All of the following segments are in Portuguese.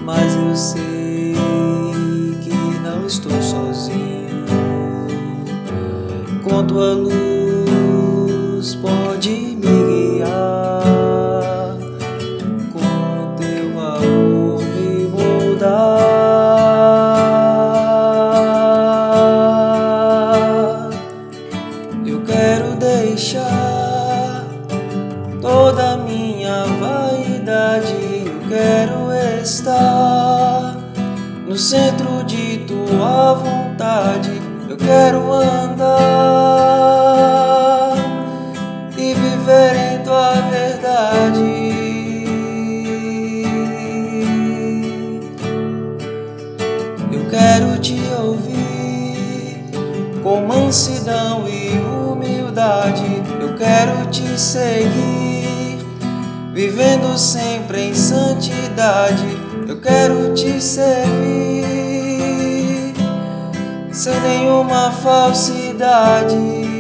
mas eu sei que não estou sozinho. Com tua luz pode me guiar, com teu amor me moldar. Eu quero deixar toda a minha vaidade, eu quero estar no centro de tua vontade. Eu quero andar e viver em tua verdade. Eu quero te ouvir com mansidão e humildade. Eu quero te seguir, vivendo sempre em santidade. Eu quero te servir sem nenhuma falsidade.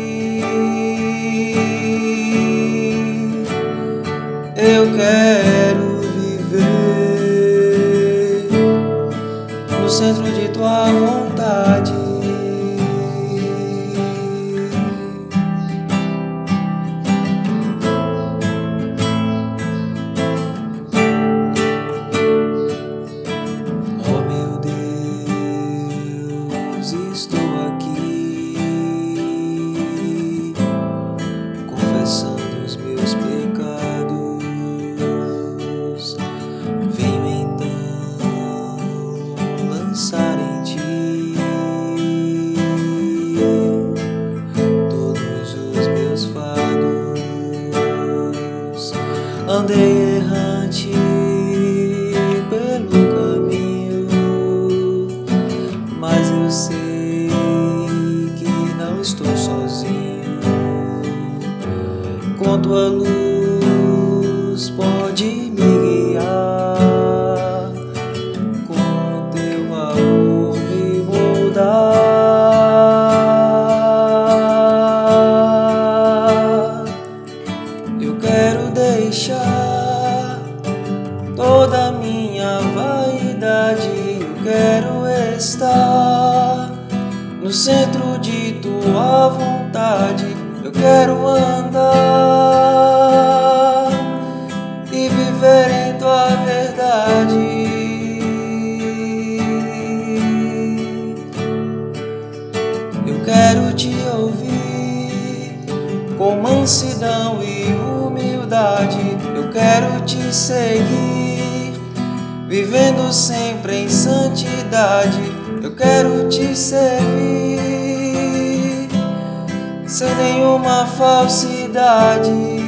Eu quero viver no centro de tua vontade. Estou aqui confessando os meus pecados. Venho então lançar em ti todos os meus fardos. Andei errante pelo caminho, mas eu sei estou sozinho. Com tua luz pode me guiar, com teu amor me moldar. Eu quero deixar toda a minha vaidade, eu quero estar no centro de tua vontade. Eu quero andar e viver em tua verdade. Eu quero te ouvir com mansidão e humildade. Eu quero te seguir, vivendo sempre em santidade. Eu quero te servir sem nenhuma falsidade.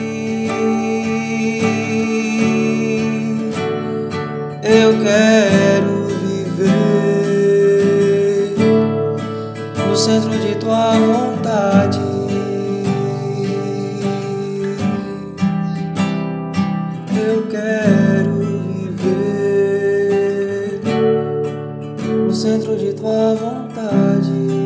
Eu quero viver no centro de tua vontade. Eu quero viver no centro de tua vontade.